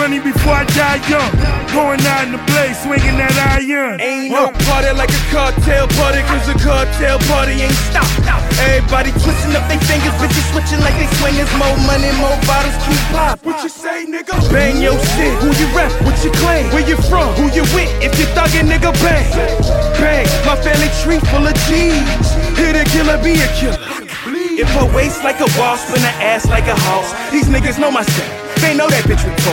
money before I die young. Going out in the blaze, swinging that iron. Ain't no party like a cartel party, cause a cartel party ain't stop. Everybody twisting up their fingers, bitches switching like they swingers. More money, more bottles, keep pop. What you say, nigga? Bang your shit. Who you rap? What you claim? Where you from? Who you with? If you thuggin', nigga, bang. Bang. My family tree full of G's. Hit a killer, be a killer. If her waist like a wall, spin her ass like a house. These niggas know my style. They know that bitch with